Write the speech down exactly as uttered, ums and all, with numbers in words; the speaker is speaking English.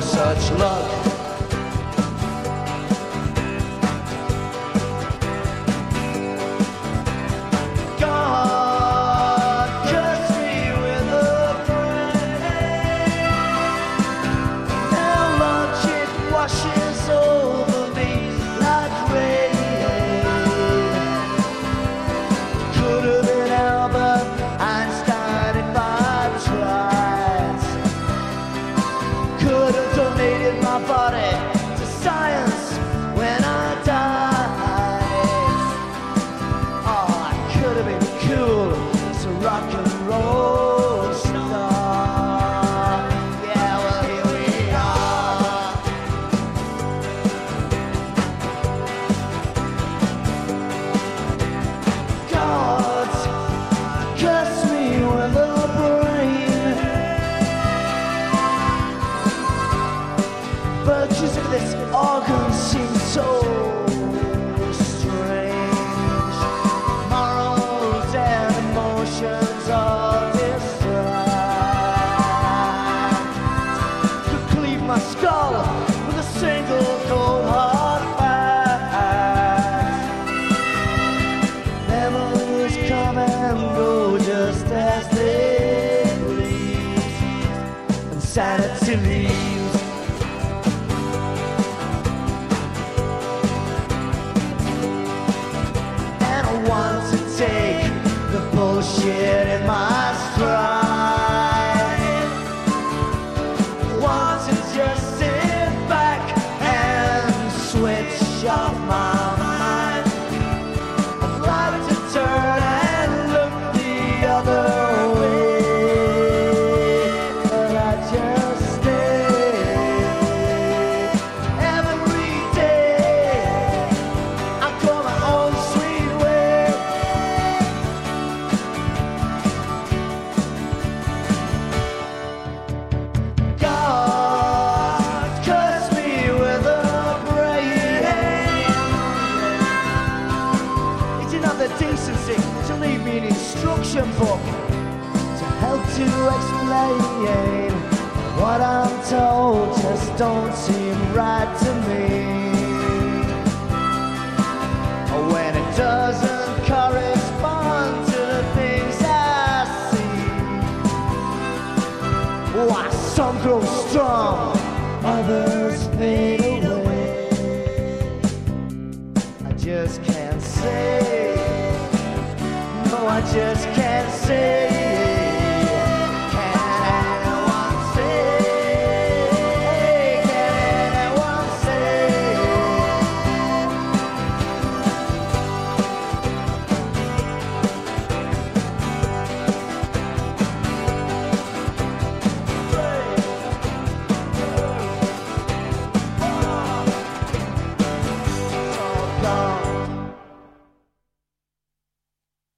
such luck. God cursed me with a brain. Now lunch it washes over me like rain. Could have been Albert Einstein if I tried. Could have donated my body to science when I died. Oh, I could have been cool as a rock and roll star. Yeah, well, here we are. God cursed me with a brain. Virtues of this organ seem so strange. Morals and emotions all distract. Could cleave my skull with a single cold hard fact. Memories come and go just as they please, and sanity leaves. And I want to take the bullshit in my stride. Want to just sit back and switch off my mind. I'd like to turn and look the other way, but I just stay. Every day I go my own sweet way. God cursed me with a brain. It's another decency to leave me an instruction book to help to explain what I'm told just don't seem right to me. When it doesn't correspond to the things I see. Why some grow strong, others fade away. I just can't say, no, I just can't say.